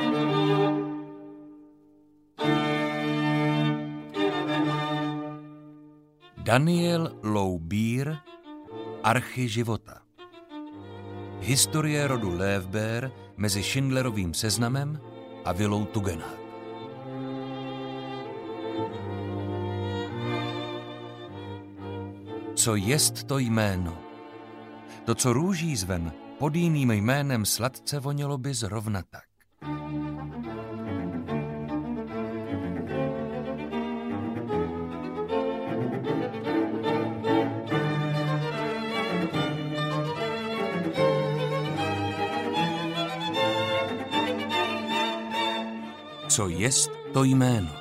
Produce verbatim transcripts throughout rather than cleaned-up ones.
Daniel Loubír, Archy života. Historie rodu Loubír mezi Schindlerovým seznamem a vilou Tugendhat. Co jest to jméno? To, co růží zven, pod jiným jménem sladce vonělo by zrovna tak. Co jest to jméno?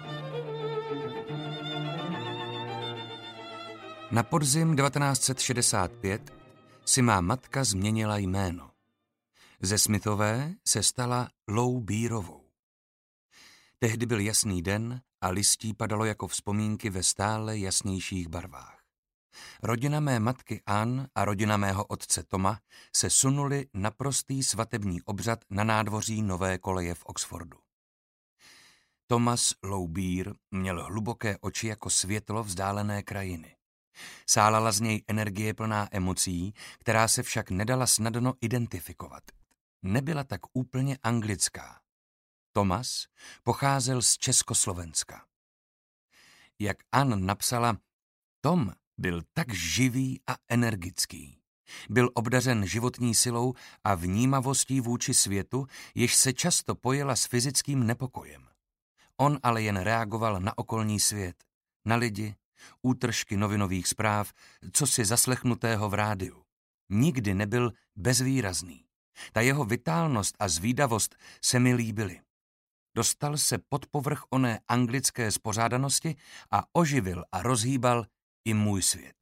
Na podzim devatenáct set šedesát pět si má matka změnila jméno. Ze Smithové se stala Loubírovou. Tehdy byl jasný den a listí padalo jako vzpomínky ve stále jasnějších barvách. Rodina mé matky Ann a rodina mého otce Toma se sunuli na prostý svatební obřad na nádvoří Nové koleje v Oxfordu. Thomas Loubír měl hluboké oči jako světlo vzdálené krajiny. Sálala z něj energie plná emocí, která se však nedala snadno identifikovat. Nebyla tak úplně anglická. Thomas pocházel z Československa. Jak Ann napsala, Tom byl tak živý a energický. Byl obdařen životní silou a vnímavostí vůči světu, jež se často pojela s fyzickým nepokojem. On ale jen reagoval na okolní svět, na lidi, útržky novinových zpráv, co si zaslechnutého v rádiu. Nikdy nebyl bezvýrazný. Ta jeho vitálnost a zvídavost se mi líbily. Dostal se pod povrch oné anglické spořádanosti a oživil a rozhýbal i můj svět.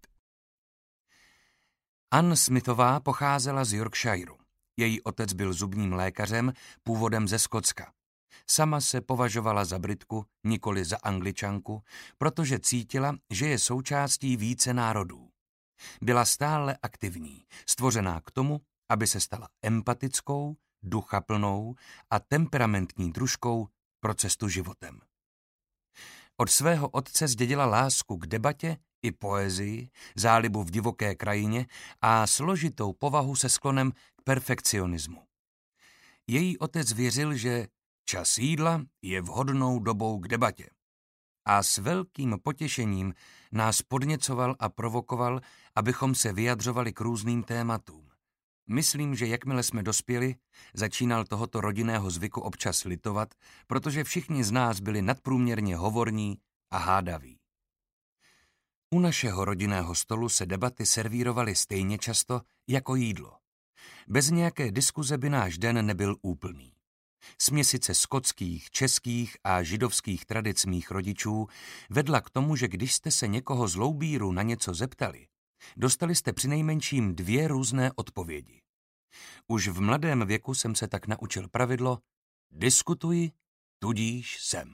Ann Smithová pocházela z Yorkshireu. Její otec byl zubním lékařem, původem ze Skotska. Sama se považovala za Britku, nikoli za Angličanku, protože cítila, že je součástí více národů. Byla stále aktivní, stvořená k tomu, aby se stala empatickou, duchaplnou a temperamentní družkou pro cestu životem. Od svého otce zdědila lásku k debatě i poezii, zálibu v divoké krajině a složitou povahu se sklonem k perfekcionismu. Její otec věřil, že čas jídla je vhodnou dobou k debatě. A s velkým potěšením nás podněcoval a provokoval, abychom se vyjadřovali k různým tématům. Myslím, že jakmile jsme dospěli, začínal tohoto rodinného zvyku občas litovat, protože všichni z nás byli nadprůměrně hovorní a hádaví. U našeho rodinného stolu se debaty servírovaly stejně často jako jídlo. Bez nějaké diskuze by náš den nebyl úplný. Směsice skotských, českých a židovských tradic mých rodičů vedla k tomu, že když jste se někoho z Loubíru na něco zeptali, dostali jste přinejmenším dvě různé odpovědi. Už v mladém věku jsem se tak naučil pravidlo diskutuji, tudíž jsem.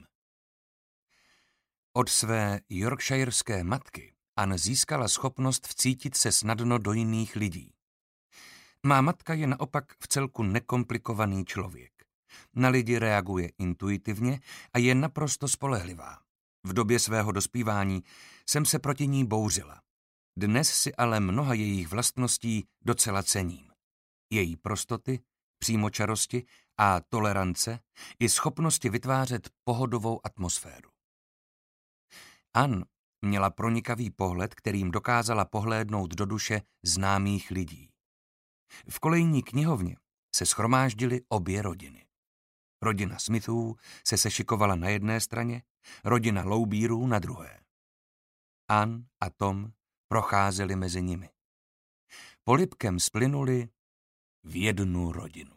Od své yorkshirské matky Ann získala schopnost vcítit se snadno do jiných lidí. Má matka je naopak vcelku nekomplikovaný člověk. Na lidi reaguje intuitivně a je naprosto spolehlivá. V době svého dospívání jsem se proti ní bouřila. Dnes si ale mnoha jejich vlastností docela cením. Její prostoty, přímočarosti a tolerance i schopnosti vytvářet pohodovou atmosféru. Ann měla pronikavý pohled, kterým dokázala pohlédnout do duše známých lidí. V kolejní knihovně se shromáždily obě rodiny. Rodina Smithů se sešikovala na jedné straně, rodina Loubírů na druhé. Ann a Tom procházeli mezi nimi. Polibkem splynuli v jednu rodinu.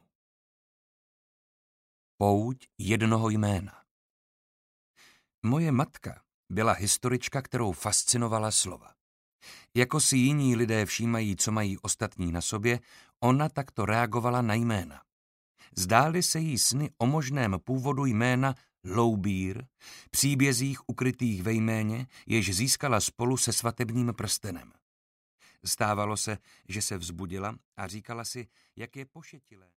Pouť jednoho jména. Moje matka byla historička, kterou fascinovala slova. Jako si jiní lidé všímají, co mají ostatní na sobě, ona takto reagovala na jména. Zdály se jí sny o možném původu jména Loubír, příbězích ukrytých ve jméně, jež získala spolu se svatebním prstenem. Stávalo se, že se vzbudila a říkala si, jak je pošetilé.